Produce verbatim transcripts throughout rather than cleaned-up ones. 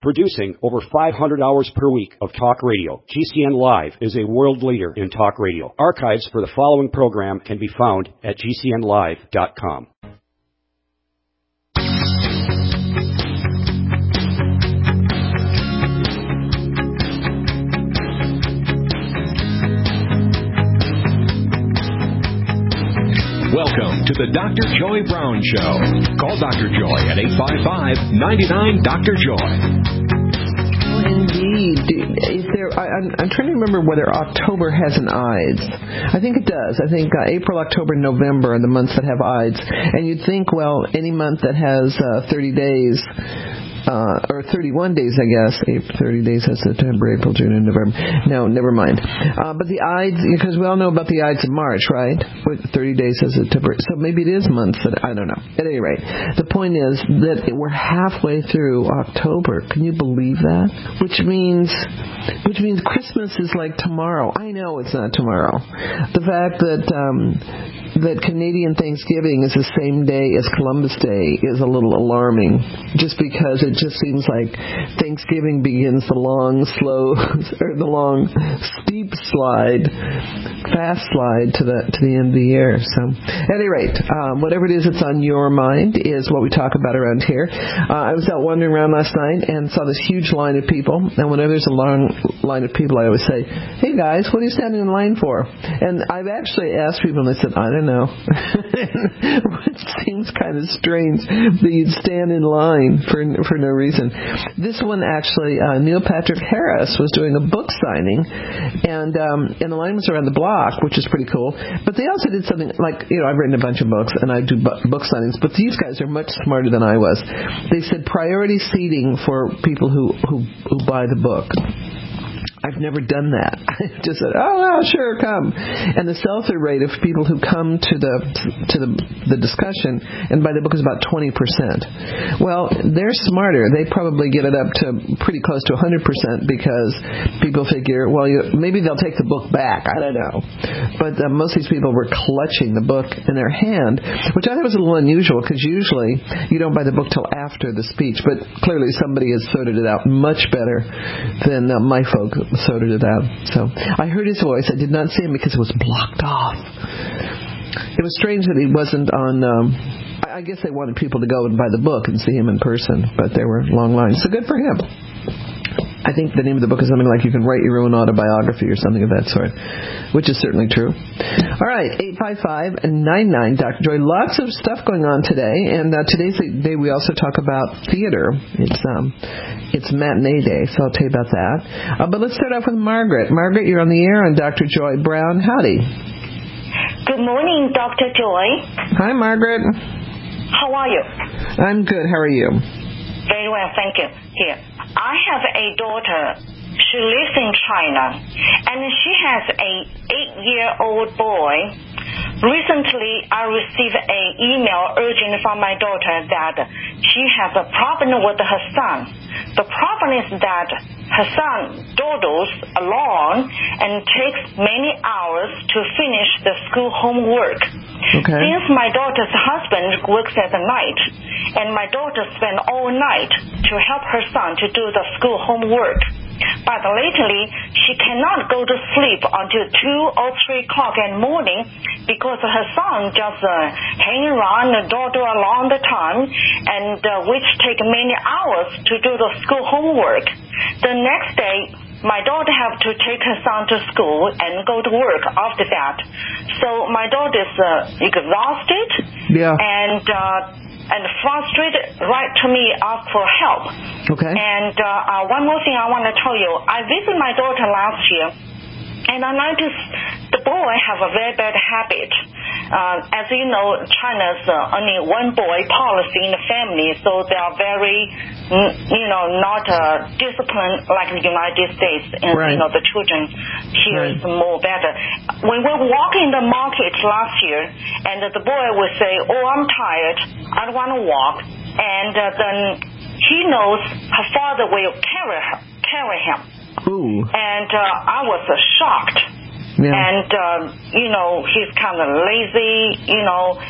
Producing over five hundred hours per week of talk radio, G C N Live is a world leader in talk radio. Archives for the following program can be found at G C N live dot com. Welcome to the Doctor Joy Brown Show. Call Doctor Joy at eight five five, nine nine, Doctor Joy. Oh, indeed. Is there? I, I'm, I'm trying to remember whether October has an I D S. I think it does. I think uh, April, October, and November are the months that have I D S. And you'd think, well, any month that has uh, thirty days... Uh, or thirty-one days, I guess. thirty days has September, April, June, and November. No, never mind. Uh, but the I D S, because we all know about the I D S in March, right? thirty days has September. So maybe it is months that, I don't know. At any rate, the point is that we're halfway through October. Can you believe that? Which means, which means Christmas is like tomorrow. I know it's not tomorrow. The fact that, um, that Canadian Thanksgiving is the same day as Columbus Day is a little alarming, just because it just seems like Thanksgiving begins the long, slow, or the long, steep slide, fast slide to the to the end of the year. So, at any rate, um, whatever it is that's on your mind is what we talk about around here. Uh, I was out wandering around last night and saw this huge line of people, and whenever there's a long line of people, I always say, hey guys, what are you standing in line for? And I've actually asked people, and they said, I don't know. Which seems kind of strange that you'd stand in line for for no reason. This one actually, uh, Neil Patrick Harris was doing a book signing, and um, and the line was around the block, which is pretty cool. But they also did something like, you know, I've written a bunch of books, and I do bu- book signings, but these guys are much smarter than I was. They said priority seating for people who, who, who buy the book. I've never done that. I just said, oh, well, sure, come. And the sell-through rate of people who come to the to the, the discussion and buy the book is about twenty percent. Well, they're smarter. They probably get it up to pretty close to one hundred percent because people figure, well, you, maybe they'll take the book back. I don't know. But uh, most of these people were clutching the book in their hand, which I thought was a little unusual because usually you don't buy the book till after the speech. But clearly somebody has sorted it out much better than uh, my folk sorted it out. So I heard his voice. I did not see him because it was blocked off. It was strange that he wasn't on. Um, I guess they wanted people to go and buy the book and see him in person, but there were long lines. So good for him. I think the name of the book is something like You Can Write Your Own Autobiography or something of that sort, which is certainly true. All right, eight five five, nine nine, Doctor Joy. Lots of stuff going on today, and uh, today's the day we also talk about theater. It's um, it's matinee day, so I'll tell you about that. Uh, but let's start off with Margaret. Margaret, you're on the air on Doctor Joy Brown. Howdy. Good morning, Doctor Joy. Hi, Margaret. How are you? I'm good. How are you? Very well, thank you. Here, I have a daughter. She lives in China, and she has a eight-year-old boy. Recently, I received an email urging from my daughter that she has a problem with her son. The problem is that her son dawdles along and takes many hours to finish the school homework. Okay. Since my daughter's husband works at the night, and my daughter spends all night to help her son to do the school homework. But lately, she cannot go to sleep until two or three o'clock in the morning because her son just uh, hang around and dawdle along the time, and uh, which take many hours to do the school homework. The next day, my daughter have to take her son to school and go to work after that. So my daughter is uh, exhausted yeah. and uh, and frustrated, write to me, ask for help. Okay. And uh, uh, one more thing I want to tell you. I visited my daughter last year, and I noticed the boy have a very bad habit. Uh, as you know, China's uh, only one boy policy in the family, so they are very, you know, not uh, disciplined like the United States. And, right. you know, the children here right. is more better. When we were walking the market last year, and the boy would say, oh, I'm tired, I don't want to walk. And uh, then he knows her father will carry, her, carry him. Ooh. And uh, I was uh, shocked. Yeah. And, uh, you know, he's kind of lazy, you know.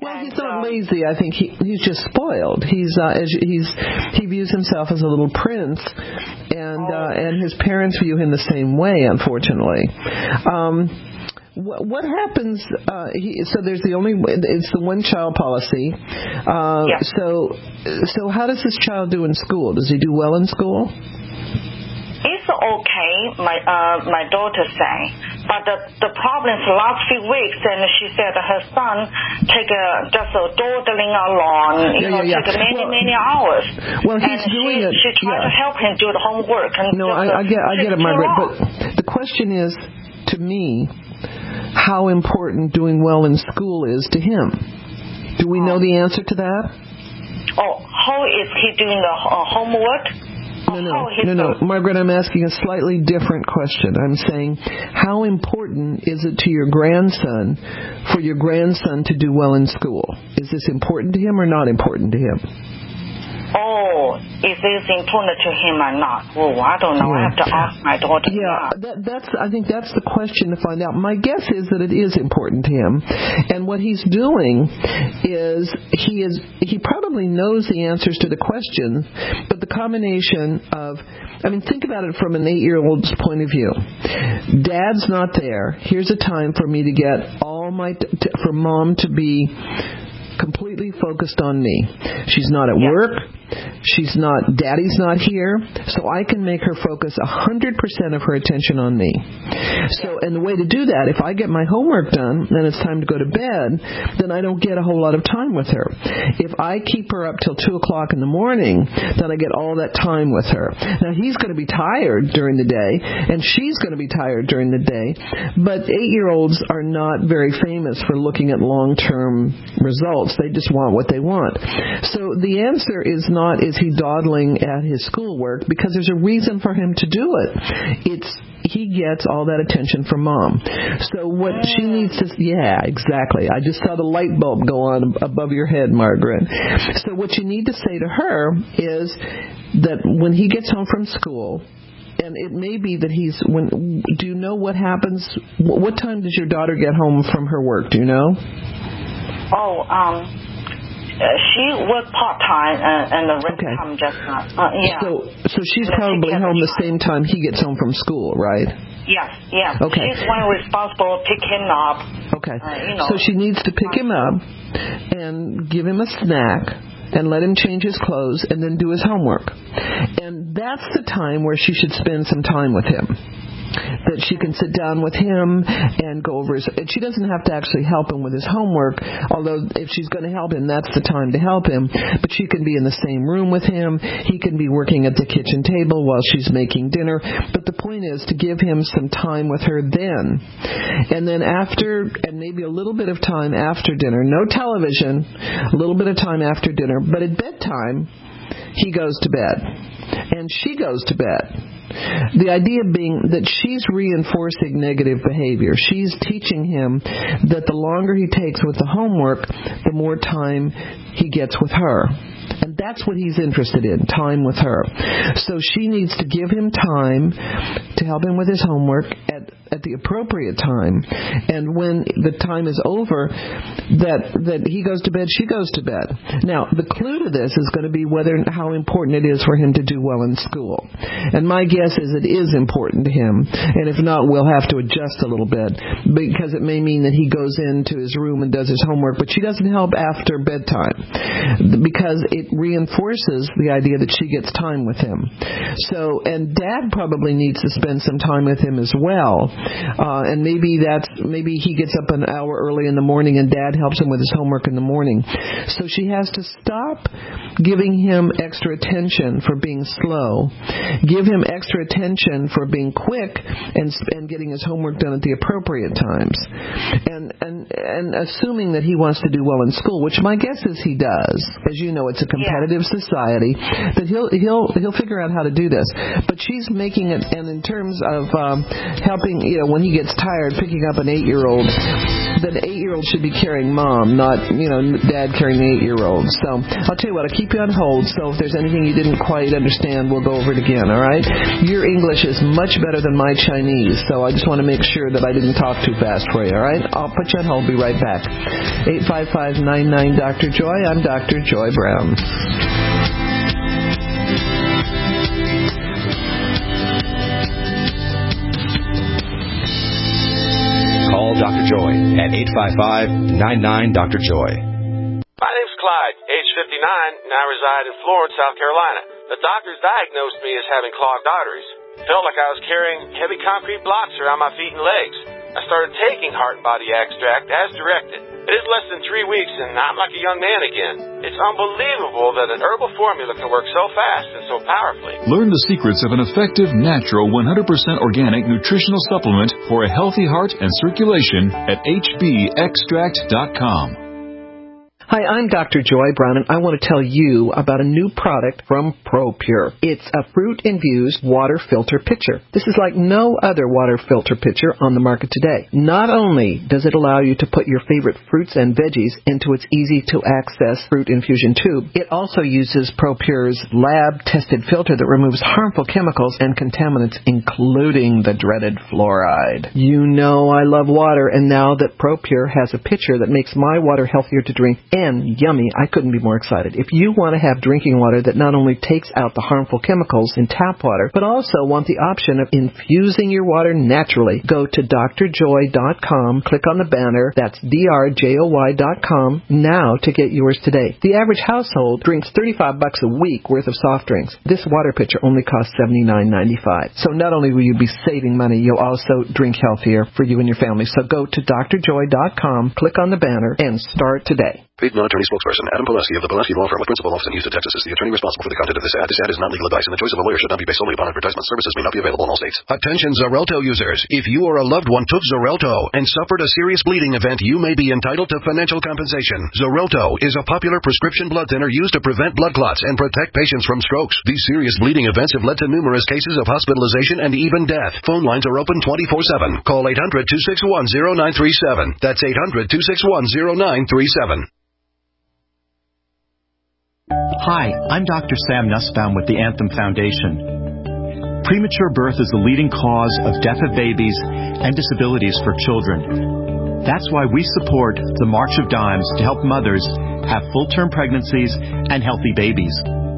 Well, and, he's not um, lazy. I think he he's just spoiled. He's uh, as he's he views himself as a little prince, and oh. uh, and his parents view him the same way, unfortunately. Um, what, what happens? Uh, he, so there's the only it's the one child policy. Uh, yeah. So so how does this child do in school? Does he do well in school? It's okay, my uh, my daughter say, but the the problem is last few weeks, and she said her son take a just a dawdling along, you Yeah, know, yeah, yeah. take many Well- many hours. Well, he's and doing she, it, She tried yeah. to help him do the homework. And No, just, I, I get I get it, too Margaret. long. But the question is, to me, how important doing well in school is to him. Do we know the answer to that? Oh, how is he doing the uh, homework? No, no, no, no. Margaret, I'm asking a slightly different question. I'm saying, how important is it to your grandson for your grandson to do well in school? Is this important to him or not important to him? Oh, is this important to him or not? Oh, I don't know. Yeah. I have to ask my daughter. Yeah, that, that's. I think that's the question to find out. My guess is that it is important to him, and what he's doing is he is he probably knows the answers to the questions, but the combination of, I mean, think about it from an eight-year-old's point of view. Dad's not there. Here's a time for me to get all my t- for mom to be completely focused on me. She's not at yeah. work. She's not, Daddy's not here, so I can make her focus one hundred percent of her attention on me. So, and the way to do that, if I get my homework done and it's time to go to bed, then I don't get a whole lot of time with her. If I keep her up till two o'clock in the morning, then I get all that time with her. Now, he's going to be tired during the day, and she's going to be tired during the day, but eight-year-olds are not very famous for looking at long-term results. They just want what they want. So the answer is not, is he dawdling at his schoolwork, because there's a reason for him to do it. It's he gets all that attention from mom. So what she needs to, yeah, exactly. I just saw the light bulb go on above your head, Margaret. So what you need to say to her is that when he gets home from school, and it may be that he's, when, do you know what happens? What time does your daughter get home from her work? Do you know? Oh, um... Uh, she works part-time and, and the rest okay. time just not. Uh, yeah. So, so she's Let's probably home the time. same time he gets home from school, right? Yes, yes. Okay. She's one responsible to pick him up. Okay. Uh, you know. So she needs to pick him up and give him a snack and let him change his clothes and then do his homework. And that's the time where she should spend some time with him. That she can sit down with him and go over his, and she doesn't have to actually help him with his homework, although if she's going to help him, that's the time to help him. But she can be in the same room with him. He can be working at the kitchen table while she's making dinner. But the point is to give him some time with her then. And then after, and maybe a little bit of time after dinner, no television, a little bit of time after dinner, but at bedtime, he goes to bed. And she goes to bed. The idea being that she's reinforcing negative behavior. She's teaching him that the longer he takes with the homework, the more time he gets with her. And that's what he's interested in, time with her. So she needs to give him time to help him with his homework at, at the appropriate time. And when the time is over, that that he goes to bed, she goes to bed. Now, the clue to this is going to be whether how important it is for him to do well in school. And my guess is it is important to him. And if not, we'll have to adjust a little bit, because it may mean that he goes into his room and does his homework, but she doesn't help after bedtime, because it reinforces the idea that she gets time with him. So, and Dad probably needs to spend some time with him as well. Uh, and maybe that's, maybe he gets up an hour early in the morning and Dad helps him with his homework in the morning. So she has to stop giving him extra attention for being slow, give him extra attention for being quick and and getting his homework done at the appropriate times. And, and, and assuming that he wants to do well in school, which my guess is he does. As you know, it's a competitive yeah. society, that he'll he'll he'll figure out how to do this. But she's making it, and in terms of um, helping, you know, when he gets tired, picking up an eight-year-old, then eight-year-old should be carrying mom, not, you know, dad carrying the eight-year-old. So I'll tell you what, I'll keep you on hold. So if there's anything you didn't quite understand, we'll go over it again. All right? Your English is much better than my Chinese, so I just want to make sure that I didn't talk too fast for you. All right? I'll put you on hold. Be right back. eight five five, nine nine, Doctor Joy. I'm Doctor Joy Brown. Call Doctor Joy at eight five five, nine nine, Doctor Joy. My name's Clyde, age fifty-nine, and I reside in Florence, South Carolina. The doctors diagnosed me as having clogged arteries. Felt like I was carrying heavy concrete blocks around my feet and legs. I started taking Heart and Body Extract as directed. It is less than three weeks, and I'm like a young man again. It's unbelievable that an herbal formula can work so fast and so powerfully. Learn the secrets of an effective, natural, one hundred percent organic nutritional supplement for a healthy heart and circulation at H B extract dot com. Hi, I'm Doctor Joy Brown, and I want to tell you about a new product from ProPure. It's a fruit-infused water filter pitcher. This is like no other water filter pitcher on the market today. Not only does it allow you to put your favorite fruits and veggies into its easy-to-access fruit infusion tube, it also uses ProPure's lab-tested filter that removes harmful chemicals and contaminants, including the dreaded fluoride. You know I love water, and now that ProPure has a pitcher that makes my water healthier to drink and yummy, I couldn't be more excited. If you want to have drinking water that not only takes out the harmful chemicals in tap water, but also want the option of infusing your water naturally, go to D R joy dot com, click on the banner, that's D R joy dot com, now to get yours today. The average household drinks thirty-five bucks a week worth of soft drinks. This water pitcher only costs seventy-nine ninety-five. So not only will you be saving money, you'll also drink healthier for you and your family. So go to D R joy dot com, click on the banner, and start today. Paid non-attorney spokesperson Adam Pileski of the Pileski Law Firm with principal office in Houston, Texas is the attorney responsible for the content of this ad. This ad is not legal advice, and the choice of a lawyer should not be based solely upon advertisement. Services may not be available in all states. Attention Xarelto users. If you or a loved one took Xarelto and suffered a serious bleeding event, you may be entitled to financial compensation. Xarelto is a popular prescription blood thinner used to prevent blood clots and protect patients from strokes. These serious bleeding events have led to numerous cases of hospitalization and even death. Phone lines are open twenty-four seven. Call eight hundred, two six one, zero nine three seven. That's eight hundred, two six one, zero nine three seven. Hi, I'm Doctor Sam Nussbaum with the Anthem Foundation. Premature birth is the leading cause of death of babies and disabilities for children. That's why we support the March of Dimes to help mothers have full-term pregnancies and healthy babies.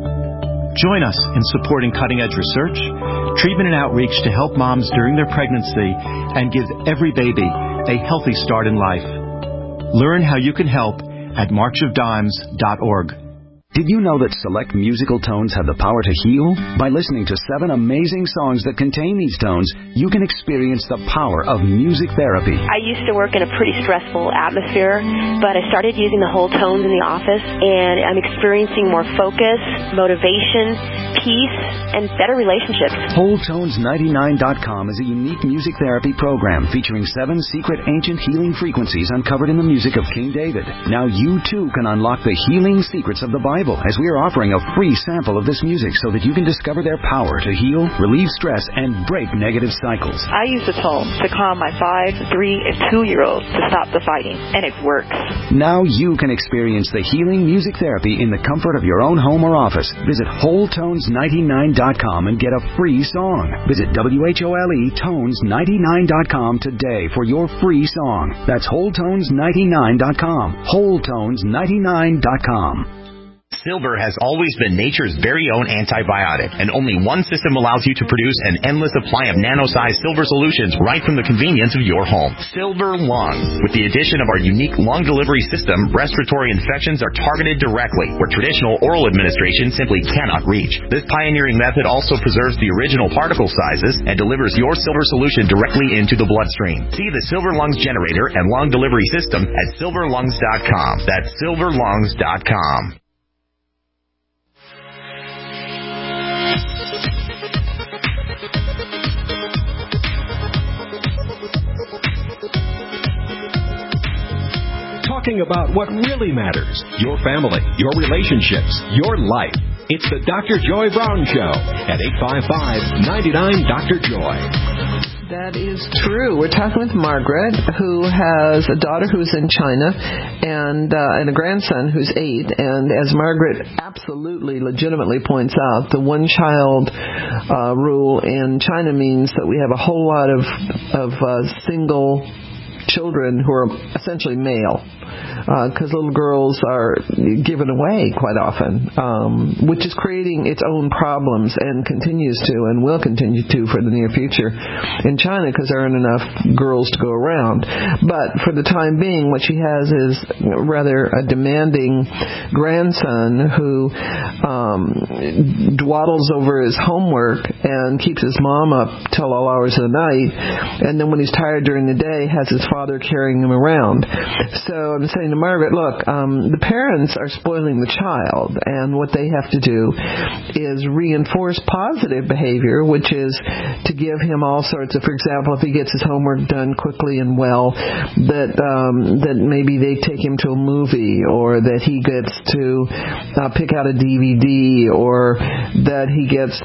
Join us in supporting cutting-edge research, treatment and outreach to help moms during their pregnancy and give every baby a healthy start in life. Learn how you can help at march of dimes dot org. Did you know that select musical tones have the power to heal? By listening to seven amazing songs that contain these tones, you can experience the power of music therapy. I used to work in a pretty stressful atmosphere, but I started using the whole tones in the office, and I'm experiencing more focus, motivation, peace, and better relationships. whole tones ninety-nine dot com is a unique music therapy program featuring seven secret ancient healing frequencies uncovered in the music of King David. Now you too can unlock the healing secrets of the Bible, as we are offering a free sample of this music so that you can discover their power to heal, relieve stress, and break negative cycles. I use the tones to calm my five, three, and two-year-olds to stop the fighting, and it works. Now you can experience the healing music therapy in the comfort of your own home or office. Visit whole tones ninety-nine dot com and get a free song. Visit W H O L E tones ninety-nine dot com today for your free song. That's whole tones ninety-nine dot com. whole tones ninety-nine dot com. Silver has always been nature's very own antibiotic, and only one system allows you to produce an endless supply of nano-sized silver solutions right from the convenience of your home. Silver Lungs. With the addition of our unique lung delivery system, respiratory infections are targeted directly, where traditional oral administration simply cannot reach. This pioneering method also preserves the original particle sizes and delivers your silver solution directly into the bloodstream. See the Silver Lungs generator and lung delivery system at silver lungs dot com. That's silver lungs dot com. talking about what really matters. Your family, your relationships, your life. It's the Doctor Joy Brown Show at eight five five, nine nine, Doctor Joy. That is true. We're talking with Margaret, who has a daughter who's in China and uh, and a grandson who's eight. And as Margaret absolutely, legitimately points out, the one-child uh, rule in China means that we have a whole lot of of uh, single children who are essentially male. Because uh, little girls are given away quite often, um, which is creating its own problems and continues to and will continue to for the near future in China because there aren't enough girls to go around. But for the time being, what she has is rather a demanding grandson who um, dwaddles over his homework and keeps his mom up till all hours of the night, and then when he's tired during the day, has his father carrying him around. So I'm saying to Margaret, look, um, the parents are spoiling the child, and what they have to do is reinforce positive behavior, which is to give him all sorts of, for example, if he gets his homework done quickly and well, that um, that maybe they take him to a movie, or that he gets to uh, pick out a D V D, or that he gets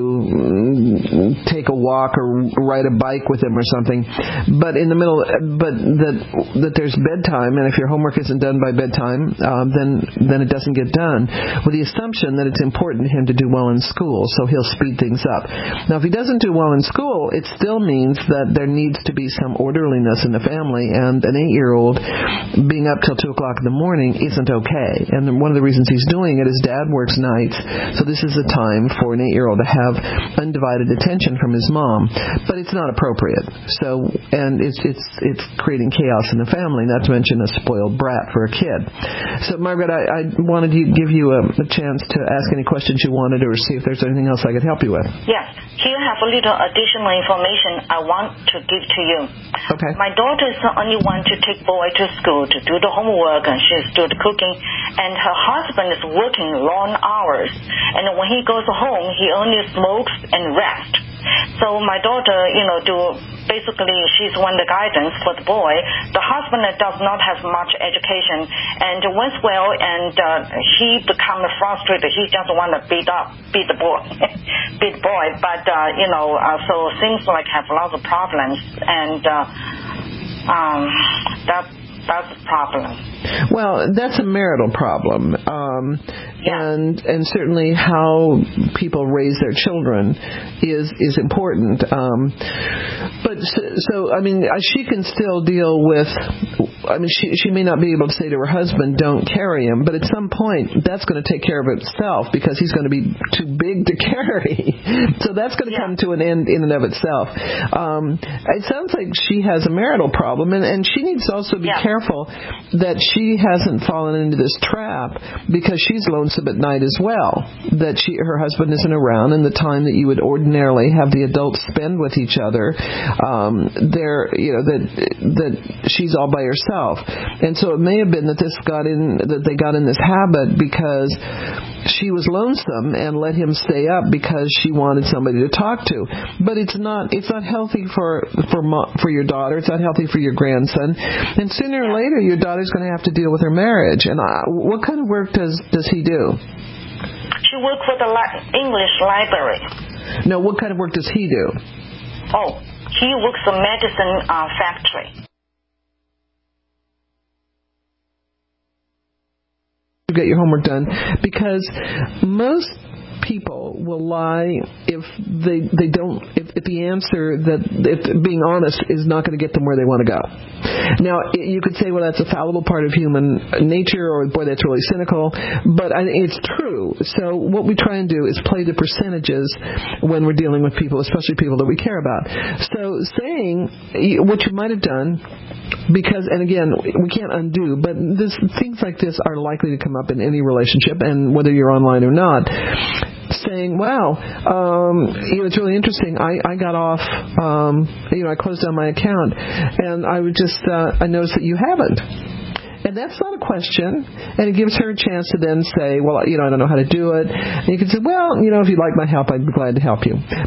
to take a walk or ride a bike with him or something. But in the middle, but that that there's bedtime, and if your homework isn't done by bedtime, um, then then it doesn't get done, with the assumption that it's important to him to do well in school, so he'll speed things up. Now, if he doesn't do well in school, it still means that there needs to be some orderliness in the family, and an eight-year-old being up till two o'clock in the morning isn't okay. And one of the reasons he's doing it is Dad works nights, so this is a time for an eight-year-old to have undivided attention from his mom, but it's not appropriate. So, and it's it's it's creating chaos in the family, not to mention a spoiled brat for a kid. So, Margaret, I, I wanted to give you a, a chance to ask any questions you wanted, or see if there's anything else I could help you with. Yes. Here I have a little additional information I want to give to you. Okay. My daughter is the only one to take boy to school to do the homework, and she's doing the cooking, and her husband is working long hours. And when he goes home, he only smokes and rests. So my daughter, you know, do basically she's one the guidance for the boy. The husband does not have much education, and once well, and uh, he become frustrated. He just want to beat up, beat the boy, beat the boy. But uh, you know, uh, so seems like have lots of problems, and uh, um, that that's a problem. Well, that's a marital problem, um, yeah. and and certainly how people raise their children is is important. Um, but so, so, I mean, she can still deal with. I mean, she she may not be able to say to her husband, "Don't carry him," but at some point, that's going to take care of itself because he's going to be too big to carry. So that's going to yeah. come to an end in and of itself. Um, it sounds like she has a marital problem, and, and she needs to also be yeah. careful that she hasn't fallen into this trap because she's lonesome at night as well, that she her husband isn't around, and the time that you would ordinarily have the adults spend with each other, um, there, you know, that that she's all by herself. And so it may have been that this got in that they got in this habit because she was lonesome and let him stay up because she wanted somebody to talk to. But it's not it's not healthy for for for your daughter. It's not healthy for your grandson. And sooner or later, your daughter's going to have to deal with her marriage. And uh, what kind of work does does he do? She works for the li- English library. No, what kind of work does he do? Oh, he works in a medicine uh, factory. Get your homework done, because most people will lie if they they don't if, if the answer that if being honest is not going to get them where they want to go. Now, you could say, well, that's a fallible part of human nature, or boy, that's really cynical, but I, it's true. So what we try and do is play the percentages when we're dealing with people, especially people that we care about. So saying what you might have done, because, and again, we can't undo, but this, things like this are likely to come up in any relationship, and whether you're online or not. Saying, wow, um, you know, it's really interesting. I, I got off, um, you know, I closed down my account, and I would just, uh, I noticed that you haven't. And that's not a question, and it gives her a chance to then say, well, you know, I don't know how to do it. And you can say, well, you know, if you'd like my help, I'd be glad to help you. But the point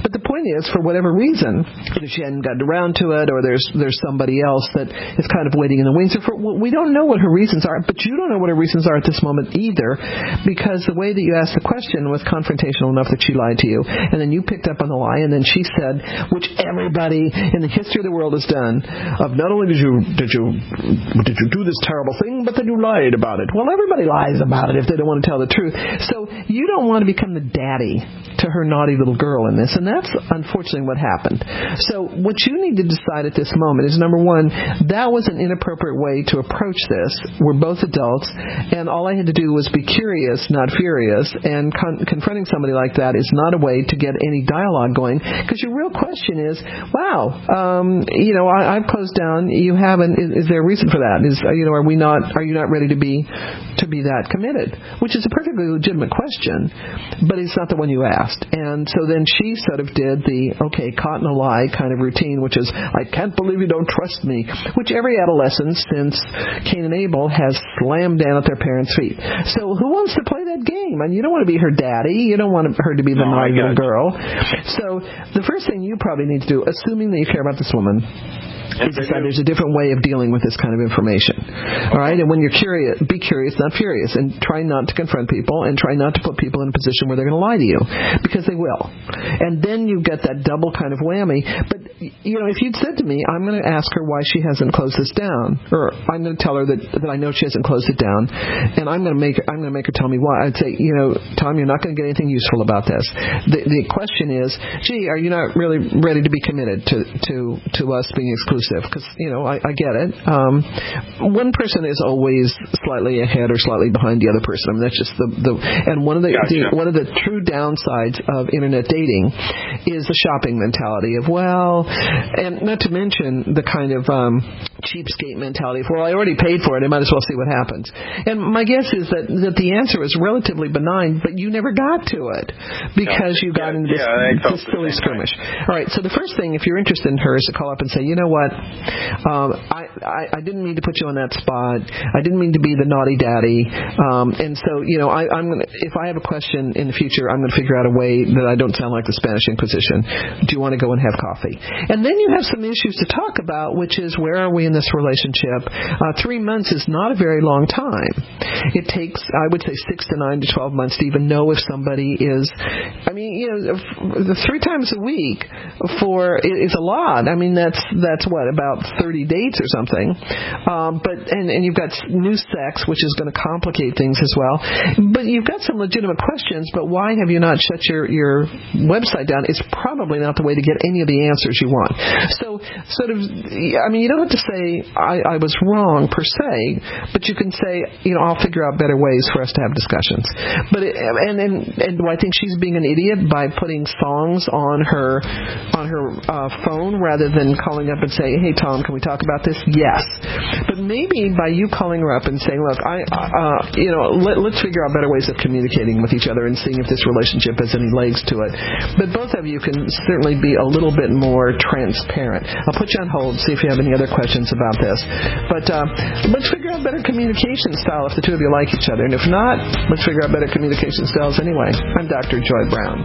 is, for whatever reason, either she hadn't gotten around to it, or there's there's somebody else that is kind of waiting in the wings. Or for, we don't know what her reasons are, but you don't know what her reasons are at this moment either, because the way that you asked the question was confrontational enough that she lied to you, and then you picked up on the lie, and then she said, which everybody in the history of the world has done, of not only did you did you did you do this terrible thing, but then you lied about it. Well, everybody lies about it if they don't want to tell the truth. So you don't want to become the daddy to her naughty little girl in this, and that's unfortunately what happened. So what you need to decide at this moment is, number one, that was an inappropriate way to approach this. We're both adults, and all I had to do was be curious, not furious, and con- confronting somebody like that is not a way to get any dialogue going, because your real question is, wow, um, you know, I, I've closed down, you haven't, is, is there a reason for that? Is, you know, are we not, are you not ready to be, to be that committed? Which is a perfectly legitimate question, but it's not the one you asked. And so then she sort of did the, okay, caught in a lie kind of routine, which is, I can't believe you don't trust me, which every adolescent since Cain and Abel has slammed down at their parents' feet. So who wants to play that game? And you don't want to be her daddy. You don't want her to be the no, naughty little girl. So the first thing you probably need to do, assuming that you care about this woman, is decide there's a different way of dealing with this kind of information. All right? And when you're curious, be curious, not furious, and try not to confront people, and try not to put people in a position where they're going to lie to you, because they will. And then you get that double kind of whammy. But, you know, if you'd said to me, I'm going to ask her why she hasn't closed this down, or I'm going to tell her that, that I know she hasn't closed it down, and I'm going to make I'm going to make her tell me why. I'd say, you know, Tom, you're not going to get anything useful about this. The, the question is, gee, are you not really ready to be committed to to, to us being exclusive? Because, you know, I, I get it. Um, one person is always slightly ahead or slightly behind the other person. I mean, that's just the, the and one of the, gotcha. the one of the true downsides of internet dating is the shopping mentality of, well, and not to mention the kind of um, cheapskate mentality of, well, I already paid for it, I might as well see what happens. And my guess is that, that the answer is relatively benign, but you never got to it because you got yeah, into this, yeah, this silly skirmish. Way. All right, so the first thing, if you're interested in her, is to call up and say, you know what, um, I, I, I didn't mean to put you on that spot. I didn't mean to be the naughty daddy. Um, and so, you know, I, I'm gonna, if I have a question in the future, I'm going to figure out a way that I don't sound like the Spanish Inquisition. Do you want to go and have coffee? And then you have some issues to talk about, which is, where are we in this relationship? Uh, three months is not a very long time. It takes, I would say, six to nine to twelve months to even know if somebody is, I mean, you know, three times a week for is a lot. I mean, that's that's what, about thirty dates or something. Um, but and, and you've got new sex, which is going to complicate things as well. But you've got some legitimate questions, but why have you not shut your, your website down? It's probably not the way to get any of the answers you want. So sort of, I mean, you don't have to say, I, I was wrong per se, but you can say, you know, I'll figure out better ways for us to have discussions. But it, and, and, and do I think she's being an idiot by putting songs on her, on her uh, phone rather than calling up and say, hey, Tom, can we talk about this? Yes. But maybe by you calling her up and saying, look, I, uh, you know, let, let's figure out better ways of communicating with each other and seeing if this relationship has any legs to it. But both of you can certainly be a little bit more transparent. I'll put you on hold, see if you have any other questions about this. But uh, let's figure out better communication style if the two of you like each other. And if not, let's figure out better communication styles anyway. I'm Doctor Joy Brown.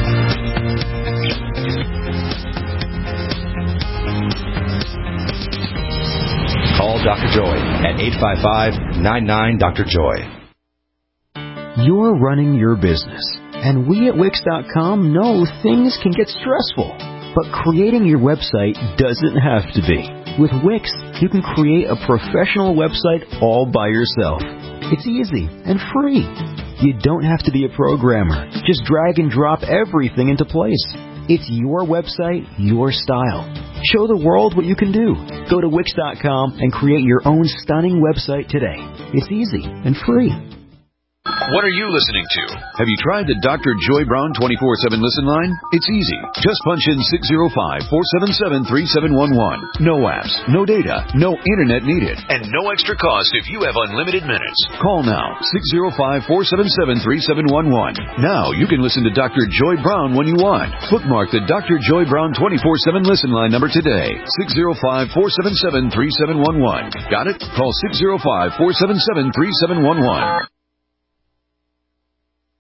Call Doctor Joy at eight five five, nine nine, Doctor Joy. You're running your business, and we at Wix dot com know things can get stressful. But creating your website doesn't have to be. With Wix, you can create a professional website all by yourself. It's easy and free. You don't have to be a programmer. Just drag and drop everything into place. It's your website, your style. Show the world what you can do. Go to Wix dot com and create your own stunning website today. It's easy and free. What are you listening to? Have you tried the Doctor Joy Brown twenty-four seven listen line? It's easy. Just punch in six zero five, four seven seven, three seven one one. No apps, no data, no internet needed, and no extra cost if you have unlimited minutes. Call now, six zero five, four seven seven, three seven one one. Now you can listen to Doctor Joy Brown when you want. Bookmark the Doctor Joy Brown twenty-four seven listen line number today, six zero five, four seven seven, three seven one one. Got it? Call six zero five, four seven seven, three seven one one.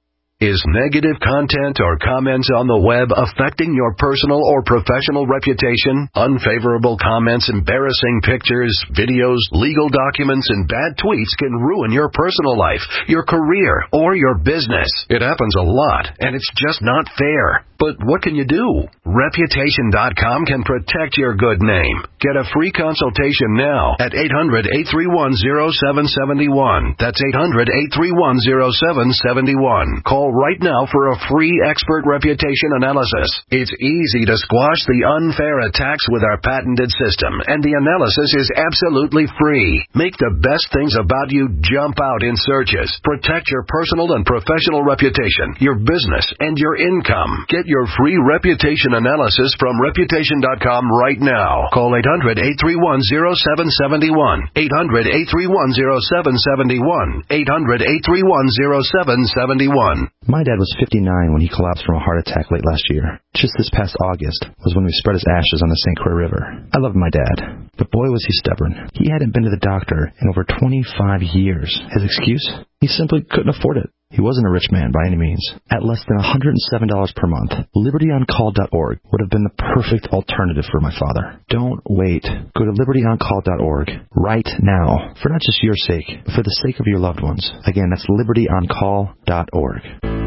Is negative content or comments on the web affecting your personal or professional reputation? Unfavorable comments, embarrassing pictures, videos, legal documents, and bad tweets can ruin your personal life, your career, or your business. It happens a lot, and it's just not fair. But what can you do? Reputation dot com can protect your good name. Get a free consultation now at eight hundred, eight three one, zero seven seven one. That's eight hundred, eight three one, zero seven seven one. Call right now for a free expert reputation analysis. It's easy to squash the unfair attacks with our patented system, and the analysis is absolutely free. Make the best things about you jump out in searches. Protect your personal and professional reputation, your business, and your income. Get your free reputation analysis from reputation dot com right now. Call eight hundred, eight three one, zero seven seven one. eight hundred, eight three one, zero seven seven one. eight hundred, eight three one, zero seven seven one. My dad was fifty-nine when he collapsed from a heart attack late last year. Just this past August was when we spread his ashes on the Saint Croix River. I loved my dad, but boy was he stubborn. He hadn't been to the doctor in over twenty-five years. His excuse? He simply couldn't afford it. He wasn't a rich man by any means. At less than one hundred seven dollars per month, liberty on call dot org would have been the perfect alternative for my father. Don't wait. Go to liberty on call dot org right now, for not just your sake, but for the sake of your loved ones. Again, that's liberty on call dot org.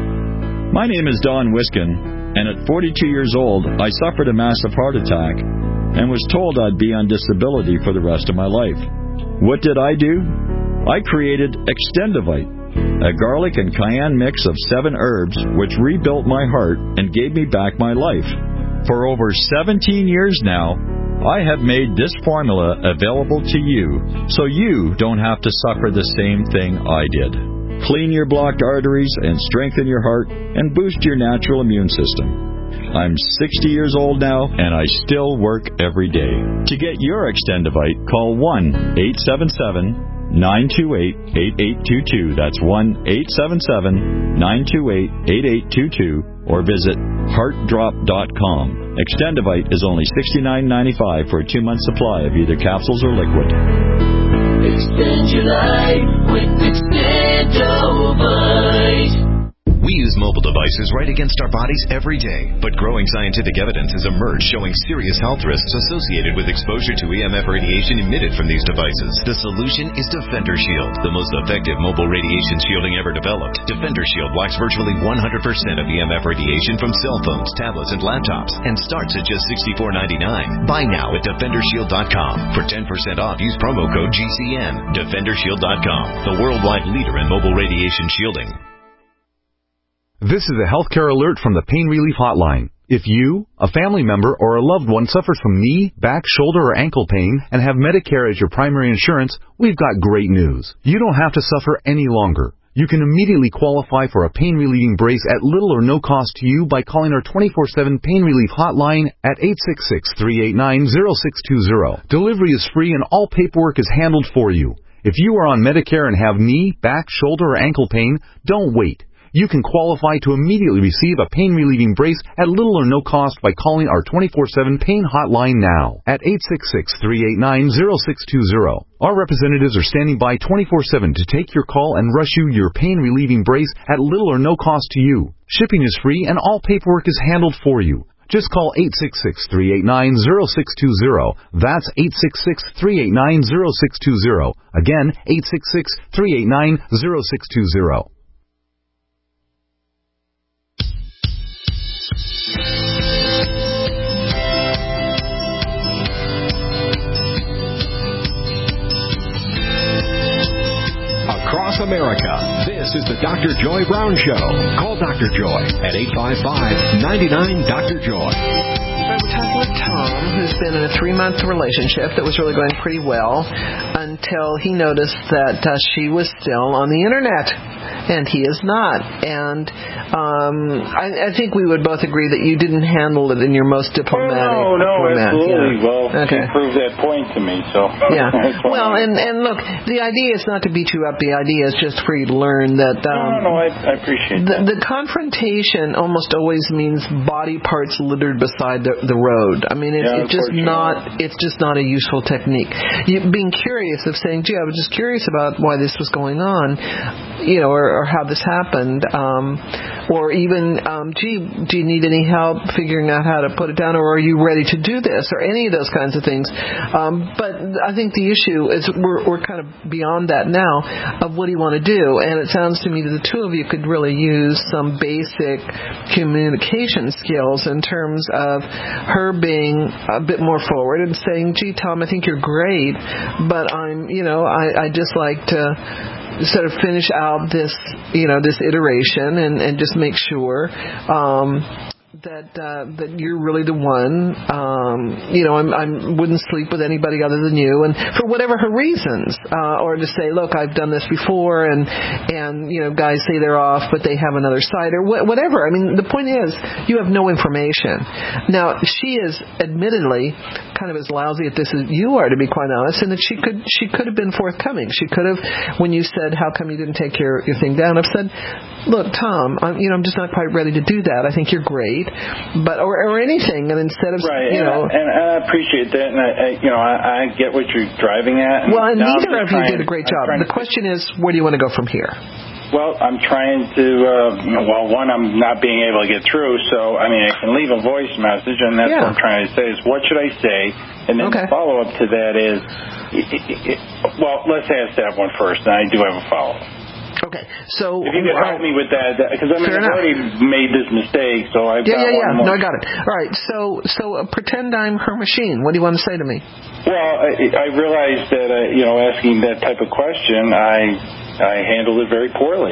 My name is Don Wiskin, and at forty-two years old, I suffered a massive heart attack and was told I'd be on disability for the rest of my life. What did I do? I created Extendivite, a garlic and cayenne mix of seven herbs which rebuilt my heart and gave me back my life. For over seventeen years now, I have made this formula available to you so you don't have to suffer the same thing I did. Clean your blocked arteries and strengthen your heart and boost your natural immune system. I'm sixty years old now, and I still work every day. To get your Extendivite, call one eight seven seven, nine two eight, eight eight two two. That's one eight seven seven, nine two eight, eight eight two two, or visit heart drop dot com. Extendivite is only sixty-nine ninety-five for a two-month supply of either capsules or liquid. Extend your life with Extendivite. We use mobile devices right against our bodies every day, but growing scientific evidence has emerged showing serious health risks associated with exposure to E M F radiation emitted from these devices. The solution is Defender Shield, the most effective mobile radiation shielding ever developed. Defender Shield blocks virtually one hundred percent of E M F radiation from cell phones, tablets, and laptops, and starts at just sixty-four ninety-nine. Buy now at defender shield dot com. For ten percent off, use promo code G C N. defender shield dot com, the worldwide leader in mobile radiation shielding. This is a healthcare alert from the Pain Relief Hotline. If you, a family member, or a loved one suffers from knee, back, shoulder, or ankle pain and have Medicare as your primary insurance, we've got great news. You don't have to suffer any longer. You can immediately qualify for a pain-relieving brace at little or no cost to you by calling our twenty-four seven Pain Relief Hotline at eight six six, three eight nine, zero six two zero. Delivery is free and all paperwork is handled for you. If you are on Medicare and have knee, back, shoulder, or ankle pain, don't wait. You can qualify to immediately receive a pain-relieving brace at little or no cost by calling our twenty-four seven Pain Hotline now at eight six six, three eight nine, zero six two zero. Our representatives are standing by twenty-four seven to take your call and rush you your pain-relieving brace at little or no cost to you. Shipping is free and all paperwork is handled for you. Just call eight six six, three eight nine, zero six two zero. That's eight six six, three eight nine, zero six two zero. Again, eight six six, three eight nine, zero six two zero. Across America, this is the Doctor Joy Brown Show. Call Doctor Joy at eight five five, nine nine, Doctor Joy. We're talking with Tom, who's been in a three-month relationship that was really going pretty well until he noticed that uh, she was still on the Internet, and he is not. And um, I, I think we would both agree that you didn't handle it in your most diplomatic No, no, format. absolutely. Yeah. Well, okay. she proved that point to me, so. Yeah. Well, and, and look, the idea is not to beat you up. The idea is just for you to learn that... Um, no, no, no, I, I appreciate the, that. The confrontation almost always means body parts littered beside the, the road. I mean, it, yeah, it's just not it's just not a useful technique. You, being curious of saying, gee, I was just curious about why this was going on, you know, or, or, or how this happened, um, or even, um, gee, do you need any help figuring out how to put it down, or are you ready to do this, or any of those kinds of things. Um, but I think the issue is we're, we're kind of beyond that now of what do you want to do, and it sounds to me that the two of you could really use some basic communication skills in terms of her being a bit more forward and saying, gee, Tom, I think you're great, but I'm, you know, I, I just like to sort of finish out this, you know, this iteration and, and just make sure um, that uh, that you're really the one. Um, you know, I'm, I wouldn't sleep with anybody other than you, and for whatever her reasons, uh, or to say, look, I've done this before, and and you know, guys say they're off, but they have another side, or wh- whatever. I mean, the point is, you have no information. Now, she is admittedly kind of as lousy at this as you are, to be quite honest, and that she could she could have been forthcoming. She could have, when you said, how come you didn't take your your thing down, I've said, look, Tom, I'm, you know, I'm just not quite ready to do that. I think you're great, but or, or anything, and instead of right, you and know, I, and I appreciate that, and I, I you know, I, I get what you're driving at. And well, and neither of you did a great job. The question is, where do you want to go from here? Well, I'm trying to, uh, well, one, I'm not being able to get through, so, I mean, I can leave a voice message, and that's yeah. what I'm trying to say is, what should I say? And then okay. the follow-up to that is, it, it, it, well, let's ask that one first, and I do have a follow-up. Okay, so... If you could help me with that, because I mean, I've already made this mistake, so I've yeah, got yeah, one yeah. more. No, I got it. All right, so so uh, pretend I'm her machine. What do you want to say to me? Well, I, I realized that, uh, you know, asking that type of question, I I handled it very poorly.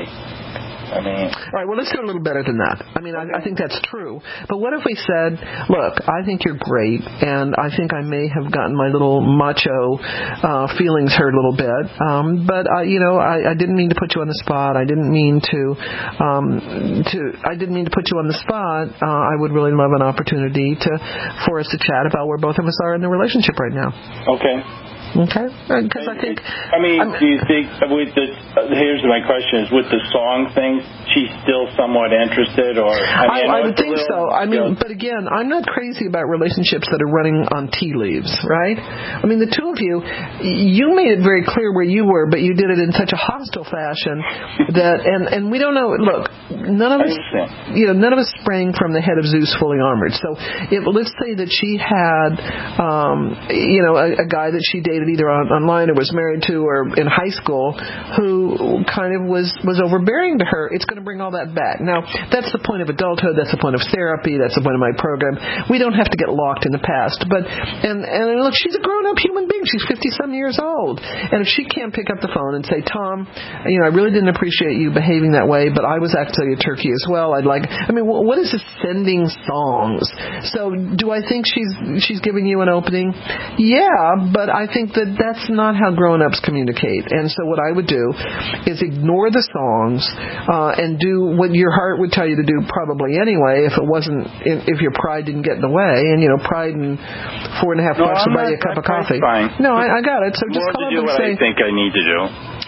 I mean... All right, well, let's do a little better than that. I mean, I, I think that's true. But what if we said, look, I think you're great, and I think I may have gotten my little macho uh, feelings hurt a little bit, um, but, I, you know, I, I didn't mean to put you on the spot. I didn't mean to, um, to I didn't mean to put you on the spot. Uh, I would really love an opportunity to for us to chat about where both of us are in the relationship right now. Okay. Okay, because I think... I mean, I'm, do you think, with the, uh, here's my question, is with the song thing, she's still somewhat interested, or... I, mean, I, I would think little, so. I mean, you know, but again, I'm not crazy about relationships that are running on tea leaves, right? I mean, the two of you, you made it very clear where you were, but you did it in such a hostile fashion that, and, and we don't know, look, none of us, you know, none of us sprang from the head of Zeus fully armored. So if, let's say that she had, um, you know, a, a guy that she dated either on, online or was married to or in high school who kind of was, was overbearing to her, it's going to bring all that back. Now, that's the point of adulthood. That's the point of therapy. That's the point of my program. We don't have to get locked in the past. But and, and look, she's a grown-up human being. She's fifty-some years old. And if she can't pick up the phone and say, Tom, you know, I really didn't appreciate you behaving that way, but I was actually a turkey as well. I'd like, I mean, what is this sending songs? So do I think she's she's giving you an opening? Yeah, but I think that that's That's not how grown-ups communicate. And so what I would do is ignore the songs uh, and do what your heart would tell you to do probably anyway if it wasn't, if your pride didn't get in the way. And, you know, pride and four and a half no, bucks I'm to buy not, you a cup of coffee. Fine. No, I, I got it. So just More call to up do and what say... I think I need to do.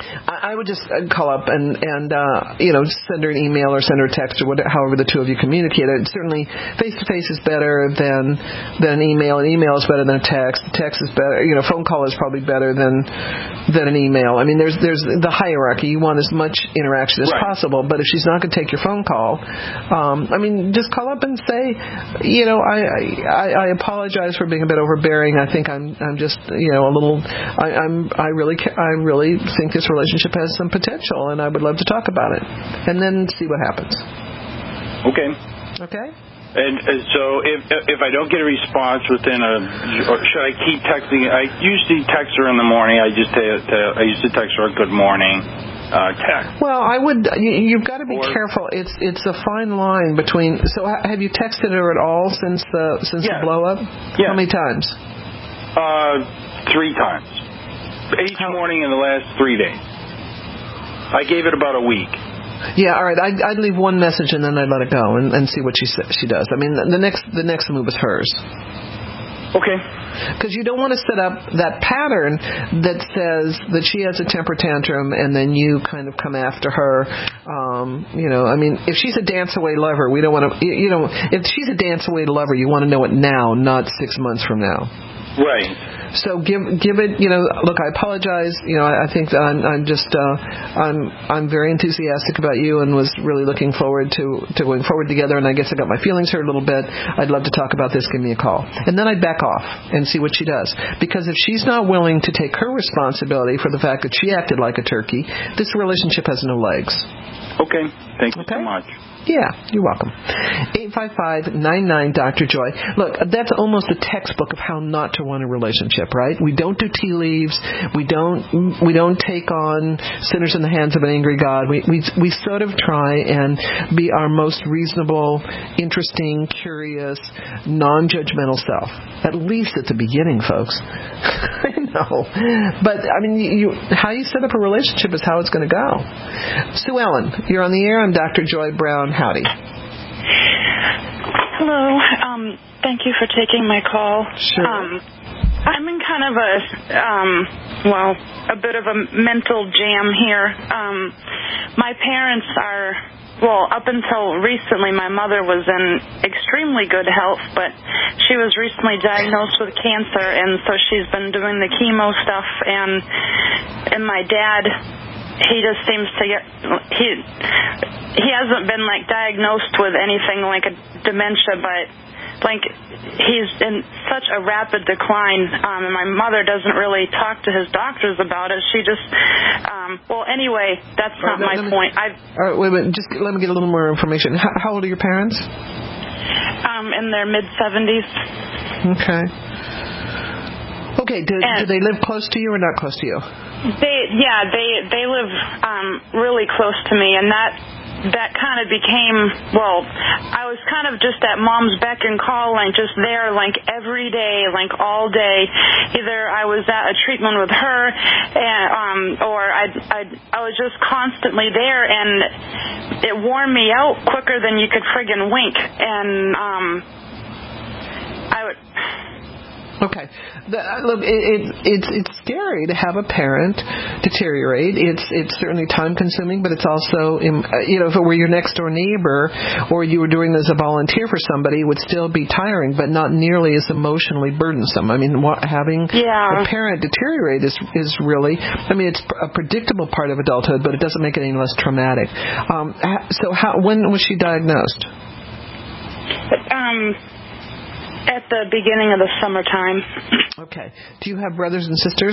I would just call up and, and uh, you know, send her an email or send her a text or whatever, however the two of you communicate. It certainly, face-to-face is better than than an email. An email is better than a text. A text is better. You know, phone call is probably better than than an email. I mean, there's there's the hierarchy. You want as much interaction as right. possible. But if she's not going to take your phone call, um, I mean, just call up and say, you know, I, I I apologize for being a bit overbearing. I think I'm I'm just you know a little. I, I'm I really I really think this relationship has some potential, and I would love to talk about it, and then see what happens. Okay. Okay. And, and so, if if I don't get a response within a, or should I keep texting? I usually text her in the morning. I just I used to text her a good morning uh, text. Well, I would. You, you've got to be or, careful. It's it's a fine line between. So, have you texted her at all since the since yeah. the blow up? Yeah. How many times? Uh, three times. Each How? morning in the last three days. I gave it about a week. Yeah, all right. I'd, I'd leave one message and then I'd let it go and, and see what she she does. I mean, the next the next move is hers. Okay. Because you don't want to set up that pattern that says that she has a temper tantrum and then you kind of come after her. Um, you know, I mean, if she's a dance away lover, we don't want to. You know, if she's a dance away lover, you want to know it now, not six months from now. Right. So give give it, you know, look, I apologize. You know, I, I think that I'm, I'm just, uh, I'm I'm very enthusiastic about you and was really looking forward to, to going forward together, and I guess I got my feelings hurt a little bit. I'd love to talk about this. Give me a call. And then I'd back off and see what she does. Because if she's not willing to take her responsibility for the fact that she acted like a turkey, this relationship has no legs. Okay. Thank you okay. so much. Yeah, you're welcome. eight five five, nine nine, Doctor Joy. Look, that's almost a textbook of how not to run a relationship, right? We don't do tea leaves. We don't we don't take on sinners in the hands of an angry God. We we we sort of try and be our most reasonable, interesting, curious, non-judgmental self. At least at the beginning, folks. I know. But, I mean, you, how you set up a relationship is how it's going to go. Sue Ellen, you're on the air. I'm Doctor Joy Brown. Howdy. Hello. Um, thank you for taking my call. Sure. Um, I'm in kind of a, um, well, a bit of a mental jam here. Um, my parents are, well, up until recently, my mother was in extremely good health, but she was recently diagnosed with cancer, and so she's been doing the chemo stuff, and and my dad, he just seems to get, he he hasn't been, like, diagnosed with anything like a dementia, but, like, he's in such a rapid decline, um, and my mother doesn't really talk to his doctors about it. She just, um, well, anyway, that's not right, my me, point. I've, all right, wait a minute. Just let me get a little more information. How, how old are your parents? Um, in their mid-seventies. Okay. Okay, do, do they live close to you or not close to you? They, yeah, they they live um, really close to me, and that that kind of became, well, I was kind of just at Mom's beck and call, like just there, like every day, like all day. Either I was at a treatment with her, and, um, or I I I was just constantly there, and it wore me out quicker than you could friggin' wink, and um, I would. Okay. The, look, it, it, it's it's scary to have a parent deteriorate. It's it's certainly time consuming, but it's also, you know, if it were your next door neighbor or you were doing this as a volunteer for somebody, it would still be tiring, but not nearly as emotionally burdensome. I mean, what, having yeah. a parent deteriorate is is really, I mean, it's a predictable part of adulthood, but it doesn't make it any less traumatic. Um, so, how when was she diagnosed? Um. At the beginning of the summertime. Okay. Do you have brothers and sisters?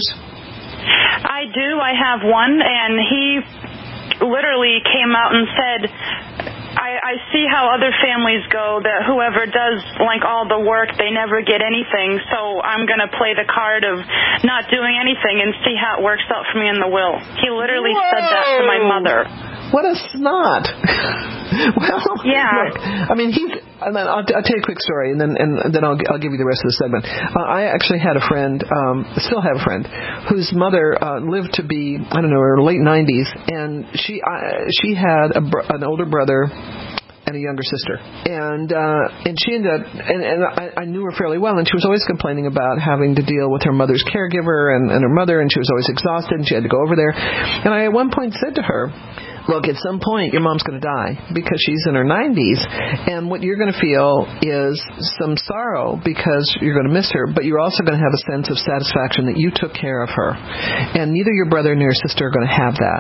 I do. I have one, and he literally came out and said, I, I see how other families go, that whoever does, like, all the work, they never get anything, so I'm going to play the card of not doing anything and see how it works out for me in the will. He literally Whoa. said that to my mother. What a snot. Well, yeah. Look, I mean, he's, and then I'll, I'll tell you a quick story, and then and then I'll, I'll give you the rest of the segment. Uh, I actually had a friend, um, still have a friend, whose mother uh, lived to be, I don't know, her late nineties, and she uh, she had a, an older brother and a younger sister, and uh, and she ended up, and, and I, I knew her fairly well, and she was always complaining about having to deal with her mother's caregiver and, and her mother, and she was always exhausted, and she had to go over there. And I at one point said to her, look, at some point your mom's going to die because she's in her nineties, and what you're going to feel is some sorrow because you're going to miss her, but you're also going to have a sense of satisfaction that you took care of her. And neither your brother nor your sister are going to have that.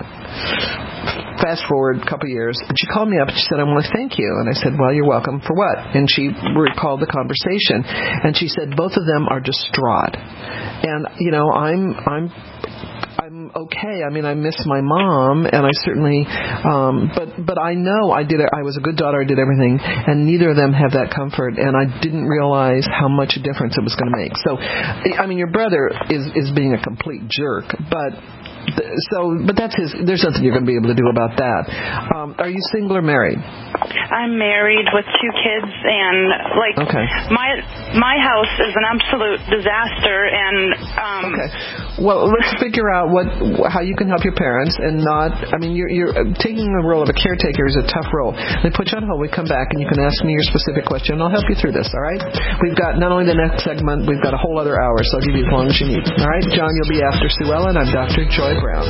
Fast forward a couple of years, and she called me up and she said, I want to thank you. And I said, well, you're welcome. For what? And she recalled the conversation, and she said both of them are distraught. And, you know, I'm I'm I'm okay. I mean, I miss my mom, and I certainly, um, but but I know I did. I was a good daughter. I did everything, and neither of them have that comfort. And I didn't realize how much a difference it was going to make. So, I mean, your brother is is being a complete jerk, but. So, but that's his. There's nothing you're going to be able to do about that. Um, are you single or married? I'm married with two kids, and like okay. my my house is an absolute disaster. And um, okay, well, let's figure out what how you can help your parents and not. I mean, you're you're taking the role of a caretaker is a tough role. They put you on hold. We come back, and you can ask me your specific question, and I'll help you through this. All right? We've got not only the next segment, we've got a whole other hour, so I'll give you as long as you need. All right, John, you'll be after Sue Ellen. I'm Doctor Joy Brown.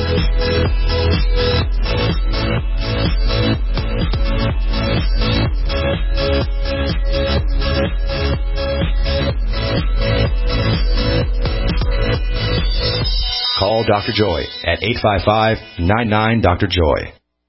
Call Doctor Joy at eight five five, nine nine, Doctor Joy.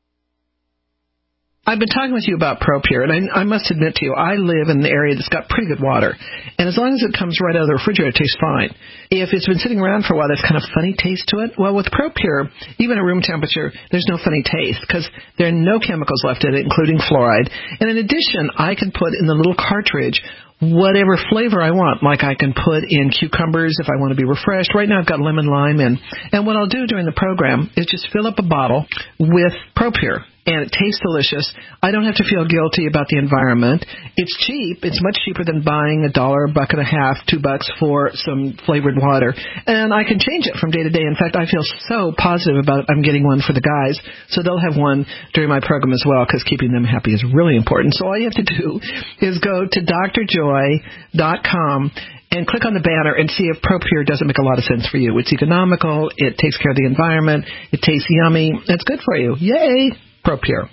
I've been talking with you about ProPure, and I, I must admit to you, I live in an area that's got pretty good water. And as long as it comes right out of the refrigerator, it tastes fine. If it's been sitting around for a while, there's kind of funny taste to it. Well, with ProPure, even at room temperature, there's no funny taste because there are no chemicals left in it, including fluoride. And in addition, I can put in the little cartridge whatever flavor I want. Like I can put in cucumbers if I want to be refreshed. Right now I've got lemon lime in. And what I'll do during the program is just fill up a bottle with ProPure. And it tastes delicious. I don't have to feel guilty about the environment. It's cheap. It's much cheaper than buying a dollar, a buck and a half, two bucks for some flavored water. And I can change it from day to day. In fact, I feel so positive about it. I'm getting one for the guys. So they'll have one during my program as well because keeping them happy is really important. So all you have to do is go to D R joy dot com and click on the banner and see if ProPure doesn't make a lot of sense for you. It's economical. It takes care of the environment. It tastes yummy. It's good for you. Yay! ProPure.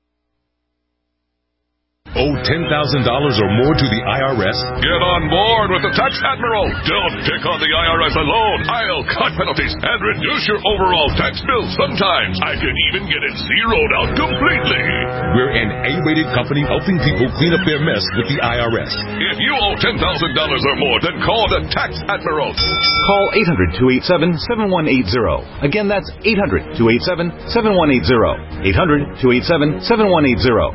Owe ten thousand dollars or more to the I R S? Get on board with the Tax Admiral. Don't pick on the I R S alone. I'll cut penalties and reduce your overall tax bill. Sometimes I can even get it zeroed out completely. We're an A-rated company helping people clean up their mess with the I R S. If you owe ten thousand dollars or more, then call the Tax Admiral. Call eight hundred, two eight seven, seven one eight zero. Again, that's eight hundred, two eight seven, seven one eight zero. eight hundred, two eight seven, seven one eight zero.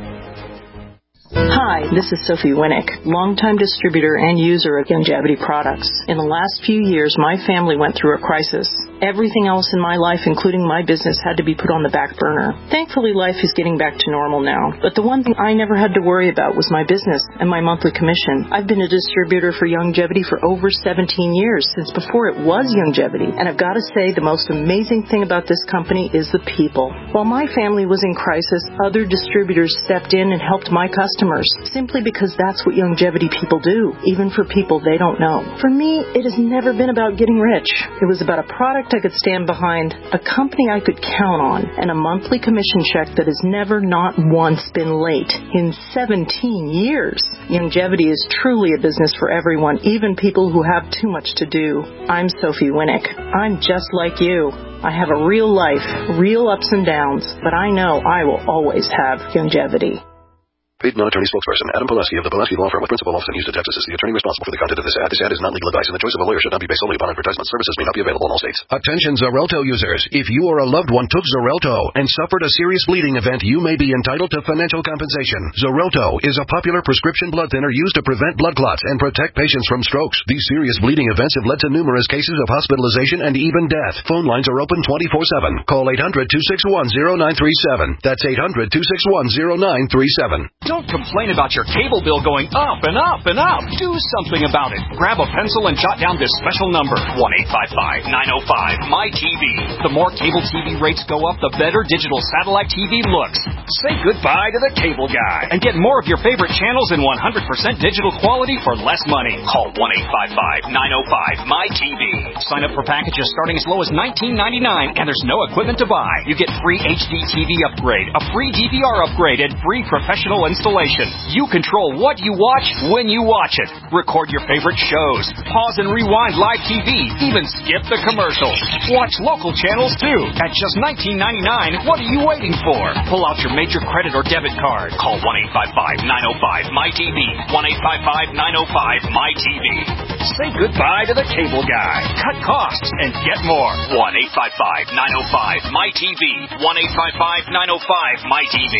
Hi, this is Sophie Winnick, longtime distributor and user of Youngevity products. In the last few years, my family went through a crisis. Everything else in my life, including my business, had to be put on the back burner. Thankfully, life is getting back to normal now. But the one thing I never had to worry about was my business and my monthly commission. I've been a distributor for Youngevity for over seventeen years, since before it was Youngevity. And I've got to say, the most amazing thing about this company is the people. While my family was in crisis, other distributors stepped in and helped my customers, simply because that's what Youngevity people do, even for people they don't know. For me, it has never been about getting rich. It was about a product I could stand behind, a company I could count on, and a monthly commission check that has never, not once, been late in seventeen years. Youngevity is truly a business for everyone, even people who have too much to do. I'm Sophie Winnick. I'm just like you. I have a real life, real ups and downs, but I know I will always have Youngevity. Paid non-attorney spokesperson Adam Pileski of the Pileski Law Firm with principal office in Houston, Texas is the attorney responsible for the content of this ad. This ad is not legal advice, and the choice of a lawyer should not be based solely upon advertisement. Services may not be available in all states. Attention Xarelto users. If you or a loved one took Xarelto and suffered a serious bleeding event, you may be entitled to financial compensation. Xarelto is a popular prescription blood thinner used to prevent blood clots and protect patients from strokes. These serious bleeding events have led to numerous cases of hospitalization and even death. Phone lines are open twenty-four seven. Call eight hundred, two six one, zero nine three seven. That's eight hundred, two six one, zero nine three seven. Don't complain about your cable bill going up and up and up. Do something about it. Grab a pencil and jot down this special number, one eight five five, nine oh five, M Y T V. The more cable T V rates go up, the better digital satellite T V looks. Say goodbye to the cable guy and get more of your favorite channels in one hundred percent digital quality for less money. Call one eight five five, nine oh five, M Y T V. Sign up for packages starting as low as nineteen ninety-nine, and there's no equipment to buy. You get free H D T V upgrade, a free D V R upgrade, and free professional installation. You control what you watch when you watch it. Record your favorite shows. Pause and rewind live T V. Even skip the commercials. Watch local channels too. At just nineteen ninety-nine, what are you waiting for? Pull out your major credit or debit card. Call one eight five five, nine oh five, M Y T V. one eight five five, nine oh five, M Y T V. Say goodbye to the cable guy. Cut costs and get more. one eight five five, nine oh five, M Y T V. one eight five five, nine oh five, M Y T V.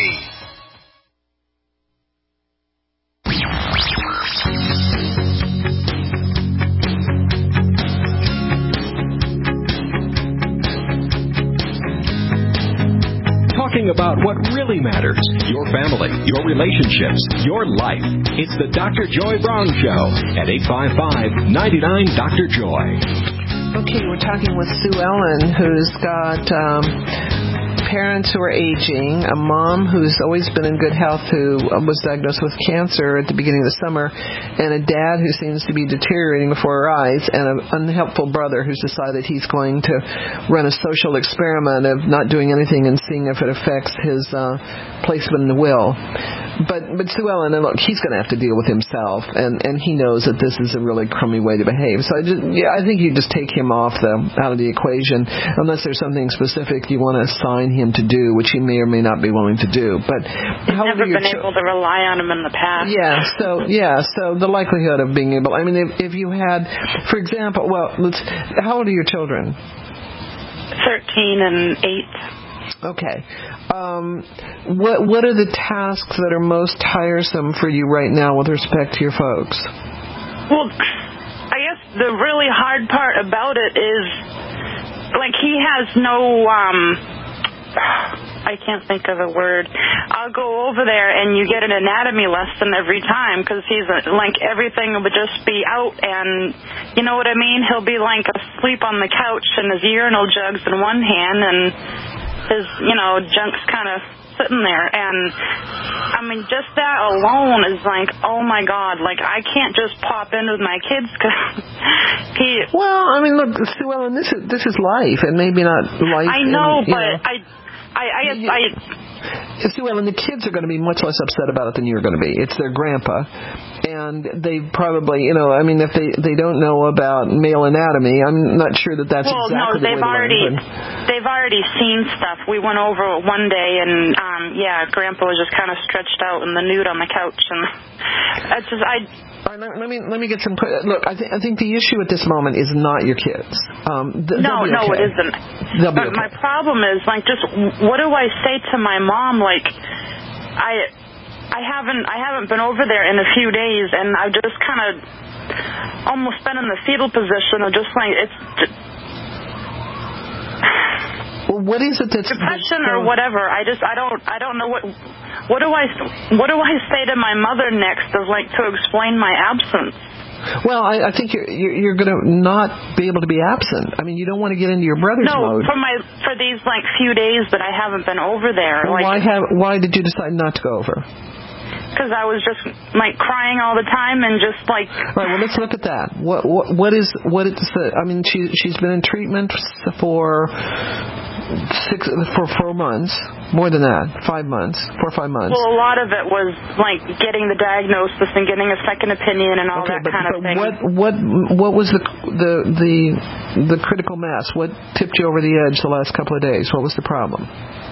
Talking about what really matters, your family, your relationships, your life. It's the Doctor Joy Brown Show at eight five five, nine nine, Doctor Joy. Okay, we're talking with Sue Ellen, who's got um, parents who are aging, a mom who's always been in good health who was diagnosed with cancer at the beginning of the summer, and a dad who seems to be deteriorating before her eyes, and an unhelpful brother who's decided he's going to run a social experiment of not doing anything and seeing if it affects his uh, placement in the will. but but Sue Ellen, and look, he's going to have to deal with himself, and, and he knows that this is a really crummy way to behave. So I just, yeah, I think you just take him off the out of the equation, unless there's something specific you want to assign him to do, which he may or may not be willing to do. But I've never been ch- able to rely on him in the past. Yeah. So yeah. So the likelihood of being able, I mean, if, if you had, for example, well, let's. How old are your children? Thirteen and eight. Okay. Um, what what are the tasks that are most tiresome for you right now with respect to your folks? Well, I guess the really hard part about it is, like, he has no, um, I can't think of a word. I'll go over there and you get an anatomy lesson every time because he's, a, like, everything would just be out and, you know what I mean? He'll be, like, asleep on the couch and his urinal jug's in one hand and his, you know, junk's kind of sitting there. And, I mean, just that alone is like, oh, my God, like, I can't just pop in with my kids because he... Well, I mean, look, Sue Ellen, this is, this is life, and maybe not life... I know, in, but know. I... I, I guess I... Sue Ellen, the kids are going to be much less upset about it than you're going to be. It's their grandpa, and they probably, you know, I mean, if they, they don't know about male anatomy, I'm not sure that that's well, exactly no, the they've way to already learn, but... they've already seen stuff. We went over one day, and um, yeah, Grandpa was just kind of stretched out in the nude on the couch, and that's just I. All right, let me let me get some. Look, I think I think the issue at this moment is not your kids. Um, th- no, okay. no, it isn't. They'll be but okay. My problem is, like, just what do I say to my mom? Like, I, I haven't I haven't been over there in a few days, and I've just kind of almost been in the fetal position of just like it's. Well, what is it that's depression that's so... or whatever? I just I don't I don't know what what do I what do I say to my mother next? Is like to explain my absence. Well, I, I think you're you're, you're going to not be able to be absent. I mean, you don't want to get into your brother's no, mode. No, for my for these like few days that I haven't been over there. Well, like, why have why did you decide not to go over? Because I was just like crying all the time and just like. All right. Well, let's look at that. What what what is what is the? I mean, she she's been in treatment for six for four months, more than that, five months, four or five months. Well, a lot of it was like getting the diagnosis and getting a second opinion and all okay, that but, kind but of thing. What what what was the the the the critical mass? What tipped you over the edge the last couple of days? What was the problem?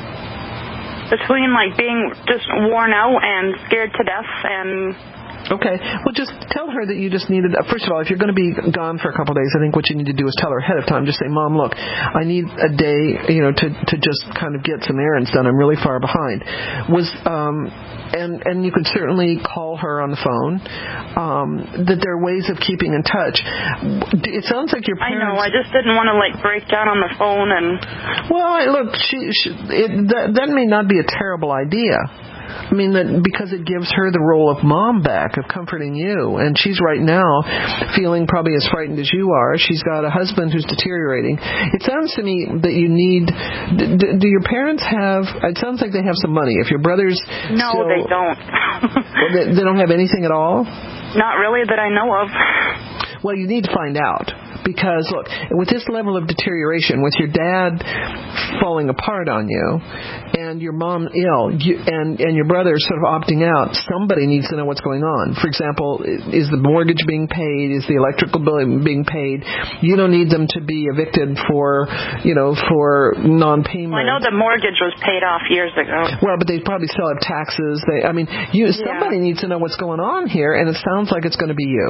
Between, like, being just worn out and scared to death and... Okay. Well, just tell her that you just needed... First of all, if you're going to be gone for a couple of days, I think what you need to do is tell her ahead of time. Just say, Mom, look, I need a day, you know, to, to just kind of get some errands done. I'm really far behind. Was... um And, and you could certainly call her on the phone. Um, that there are ways of keeping in touch. It sounds like your parents... I know. I just didn't want to, like, break down on the phone and... Well, look, she, she, it, that, that may not be a terrible idea. I mean, that because it gives her the role of mom back, of comforting you. And she's right now feeling probably as frightened as you are. She's got a husband who's deteriorating. It sounds to me that you need... Do, do your parents have... It sounds like they have some money. If your brothers... No, still, they don't. they, they don't have anything at all? Not really that I know of. Well, you need to find out. Because, look, with this level of deterioration, with your dad falling apart on you, and your mom ill, you, and, and your brother sort of opting out, somebody needs to know what's going on. For example, is the mortgage being paid? Is the electrical bill being paid? You don't need them to be evicted for, you know, for non-payment. Well, I know the mortgage was paid off years ago. Well, but they probably still have taxes. They, I mean, you, yeah. somebody needs to know what's going on here, and it sounds like it's going to be you.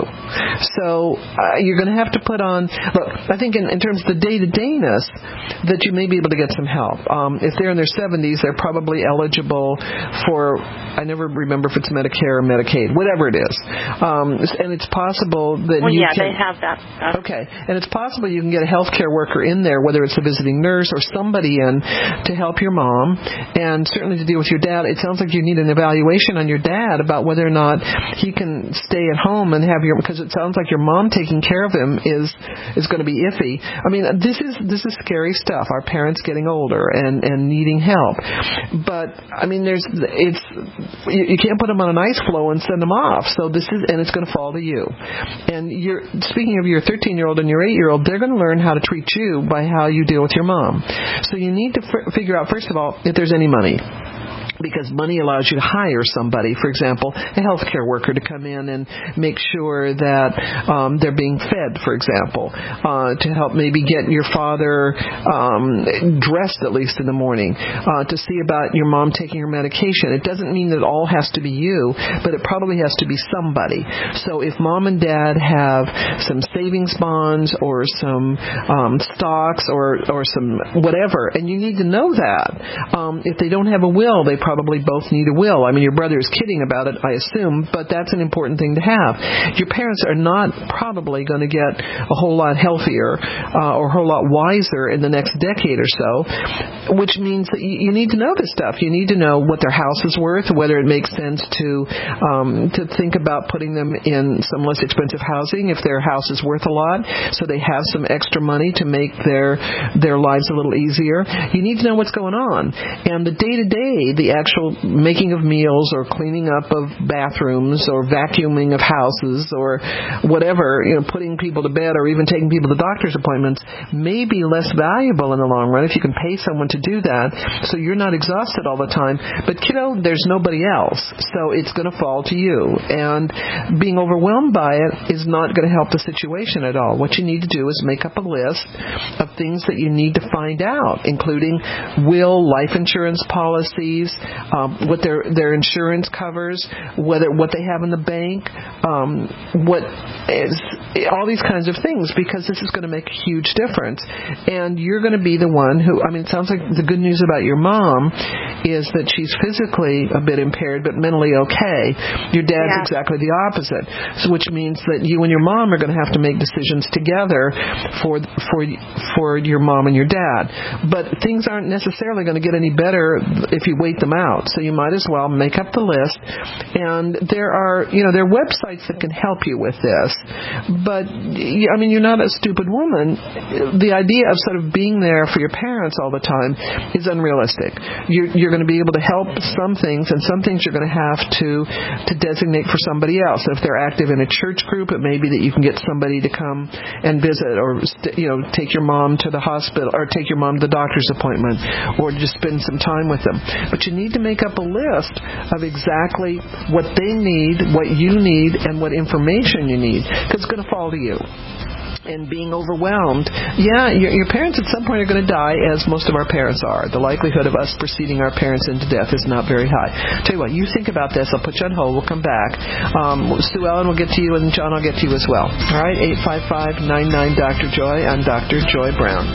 So uh, you're going to have to put on... Look, I think in, in terms of the day-to-dayness, that you may be able to get some help. Um, if they're in their seventies, they're probably eligible for, I never remember if it's Medicare or Medicaid, whatever it is. Um, and it's possible that well, you yeah, can... they have that stuff. Okay. And it's possible you can get a healthcare worker in there, whether it's a visiting nurse or somebody in, to help your mom, and certainly to deal with your dad. It sounds like you need an evaluation on your dad about whether or not he can stay at home and have your... Because it sounds like your mom taking care of him is... is going to be iffy. I mean, this is this is scary stuff. Our parents getting older and, and needing help. But I mean, there's it's you, you can't put them on an ice floe and send them off. So this is and it's going to fall to you. And you're speaking of your thirteen-year-old and your eight-year-old, they're going to learn how to treat you by how you deal with your mom. So you need to f- figure out first of all if there's any money. because money allows you to hire somebody, for example, a healthcare worker to come in and make sure that um, they're being fed, for example, uh, to help maybe get your father um, dressed at least in the morning, uh, to see about your mom taking her medication. It doesn't mean that it all has to be you, but it probably has to be somebody. So if mom and dad have some savings bonds or some um, stocks or, or some whatever, and you need to know that. Um, if they don't have a will, they probably both need a will. I mean, your brother is kidding about it, I assume, but that's an important thing to have. Your parents are not probably going to get a whole lot healthier uh, or a whole lot wiser in the next decade or so, which means that you, you need to know this stuff. You need to know what their house is worth, whether it makes sense to um, to think about putting them in some less expensive housing if their house is worth a lot, so they have some extra money to make their their lives a little easier. You need to know what's going on. And the day-to-day, the actual making of meals or cleaning up of bathrooms or vacuuming of houses or whatever, you know, putting people to bed or even taking people to doctor's appointments may be less valuable in the long run if you can pay someone to do that so you're not exhausted all the time. But, kiddo, there's nobody else, so it's going to fall to you. And being overwhelmed by it is not going to help the situation at all. What you need to do is make up a list of things that you need to find out, including will, life insurance policies, um, what their their insurance covers, whether what they have in the bank, um, what is, all these kinds of things, because this is going to make a huge difference. And you're going to be the one who, I mean, it sounds like the good news about your mom is that she's physically a bit impaired but mentally okay. Your dad's yeah. exactly the opposite, so which means that you and your mom are going to have to make decisions together for for for your mom and your dad. But things aren't necessarily going to get any better if you wait them out. So you might as well make up the list. And there are, you know, there are websites that can help you with this. But, I mean, you're not a stupid woman. The idea of sort of being there for your parents all the time is unrealistic. You're, you're going to be able to help some things, and some things you're going to have to, to designate for somebody else. If they're active in a church group, it may be that you can get somebody to come and visit, or, you know, take your mom to the hospital, or take your mom to the doctor's appointment, or just spend some time with them. But you need to make up a list of exactly what they need, what you need, and what information you need, because it's going to fall to you. And being overwhelmed, yeah, your, your parents at some point are going to die, as most of our parents are. The likelihood of us preceding our parents into death is not very high. Tell you what, you think about this. I'll put you on hold. We'll come back. Um, Sue Ellen will get to you, and John will get to you as well. All right, eight five five, nine nine, Doctor Joy. I'm Doctor Joy Brown.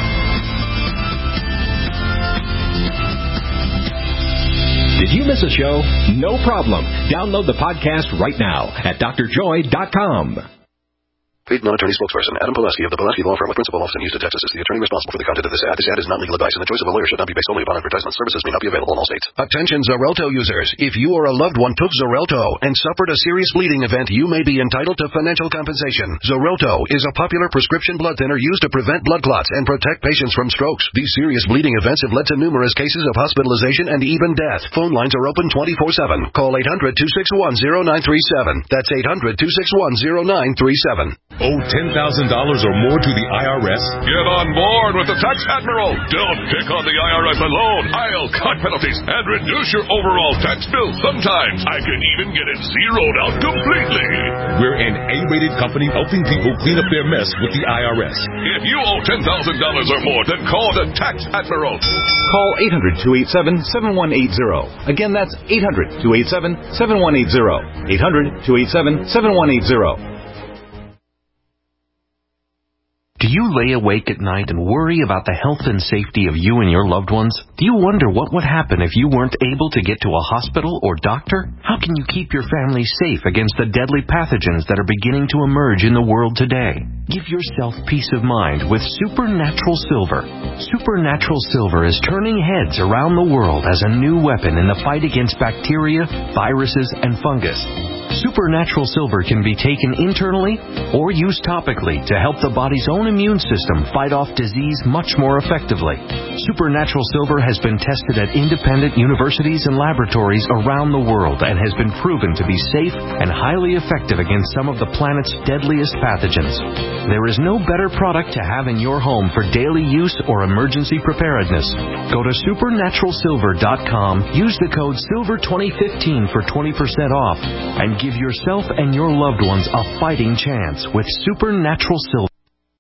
Did you miss a show? No problem. Download the podcast right now at D R joy dot com. Paid non-attorney spokesperson Adam Pileski of the Pileski Law Firm with principal office in Houston, Texas is the attorney responsible for the content of this ad. This ad is not legal advice, and the choice of a lawyer should not be based solely upon advertisement. Services may not be available in all states. Attention Xarelto users. If you or a loved one took Xarelto and suffered a serious bleeding event, you may be entitled to financial compensation. Xarelto is a popular prescription blood thinner used to prevent blood clots and protect patients from strokes. These serious bleeding events have led to numerous cases of hospitalization and even death. Phone lines are open twenty-four seven. Call eight hundred, two six one, zero nine three seven. That's eight hundred, two six one, zero nine three seven. Owe ten thousand dollars or more to the I R S? Get on board with the Tax Admiral. Don't pick on the I R S alone. I'll cut penalties and reduce your overall tax bill. Sometimes I can even get it zeroed out completely. We're an A-rated company helping people clean up their mess with the I R S. If you owe ten thousand dollars or more, then call the Tax Admiral. Call eight hundred, two eight seven, seven one eight zero. Again, that's eight hundred, two eight seven, seven one eight zero. eight hundred, two eight seven, seven one eight zero. Do you lay awake at night and worry about the health and safety of you and your loved ones? Do you wonder what would happen if you weren't able to get to a hospital or doctor? How can you keep your family safe against the deadly pathogens that are beginning to emerge in the world today? Give yourself peace of mind with Supernatural Silver. Supernatural Silver is turning heads around the world as a new weapon in the fight against bacteria, viruses, and fungus. Supernatural Silver can be taken internally or used topically to help the body's own immune system fight off disease much more effectively. Supernatural Silver has been tested at independent universities and laboratories around the world and has been proven to be safe and highly effective against some of the planet's deadliest pathogens. There is no better product to have in your home for daily use or emergency preparedness. Go to supernatural silver dot com, use the code silver twenty fifteen for twenty percent off, and give yourself and your loved ones a fighting chance with Supernatural Silver.